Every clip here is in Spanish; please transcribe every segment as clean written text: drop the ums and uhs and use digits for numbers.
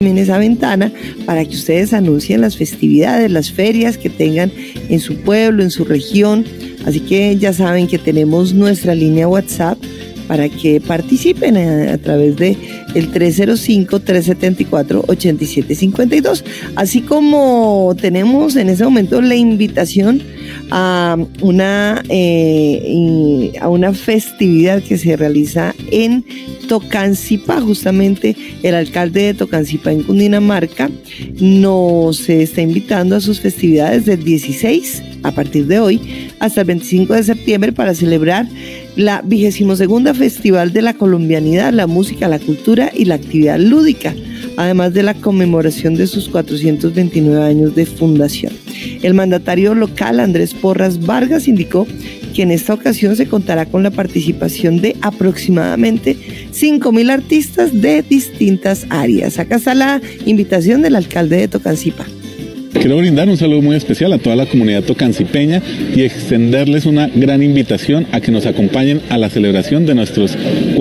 en esa ventana para que ustedes anuncien las festividades, las ferias que tengan en su pueblo, en su región. Así que ya saben que tenemos nuestra línea WhatsApp para que participen a través de el 305-374-8752. Así como tenemos en ese momento la invitación a una festividad que se realiza en Tocancipá. Justamente el alcalde de Tocancipá en Cundinamarca nos está invitando a sus festividades del 16 a partir de hoy hasta el 25 de septiembre para celebrar la 22ª Festival de la Colombianidad, la música, la cultura y la actividad lúdica, además de la conmemoración de sus 429 años de fundación. El mandatario local, Andrés Porras Vargas, indicó que en esta ocasión se contará con la participación de aproximadamente 5.000 artistas de distintas áreas. Acá está la invitación del alcalde de Tocancipá. Quiero brindar un saludo muy especial a toda la comunidad tocancipeña y extenderles una gran invitación a que nos acompañen a la celebración de nuestros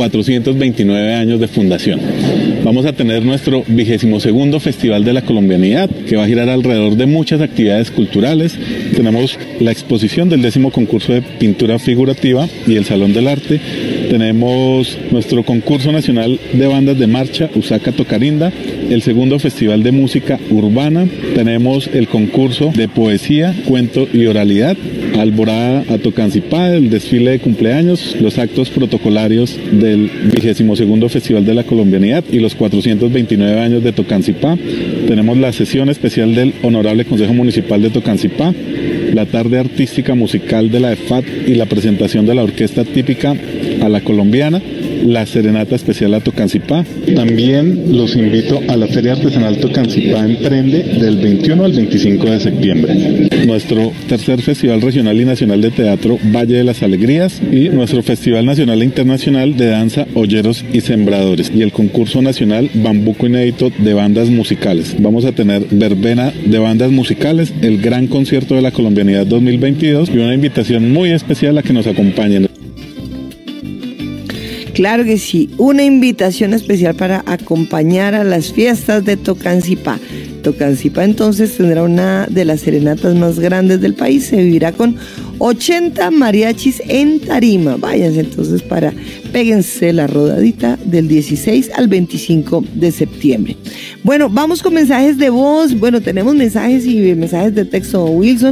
429 años de fundación. Vamos a tener nuestro 22º Festival de la Colombianidad, que va a girar alrededor de muchas actividades culturales. Tenemos la exposición del 10º concurso de pintura figurativa y el Salón del Arte. Tenemos nuestro concurso nacional de bandas de marcha, Usaca Tocarinda, el 2º Festival de Música Urbana. Tenemos el concurso de poesía, cuento y oralidad, Alborada a Tocancipá, el desfile de cumpleaños, los actos protocolarios del 22º Festival de la Colombianidad y los 429 años de Tocancipá. Tenemos la sesión especial del Honorable Consejo Municipal de Tocancipá, la tarde artística musical de la EFAT y la presentación de la orquesta típica a la colombiana, la serenata especial a Tocancipá. También los invito a la Feria Artesanal Tocancipá Emprende del 21 al 25 de septiembre. Nuestro tercer Festival Regional y Nacional de Teatro Valle de las Alegrías y nuestro Festival Nacional e Internacional de Danza Olleros y Sembradores y el concurso nacional Bambuco Inédito de bandas musicales. Vamos a tener verbena de bandas musicales, el gran concierto de la Colombianidad 2022 y una invitación muy especial a que nos acompañen. Claro que sí, una invitación especial para acompañar a las fiestas de Tocancipá. Tocancipá entonces tendrá una de las serenatas más grandes del país, se vivirá con 80 mariachis en tarima. Váyanse entonces péguense la rodadita del 16 al 25 de septiembre. Bueno, vamos con mensajes de voz. Bueno, tenemos mensajes y mensajes de texto, Wilson.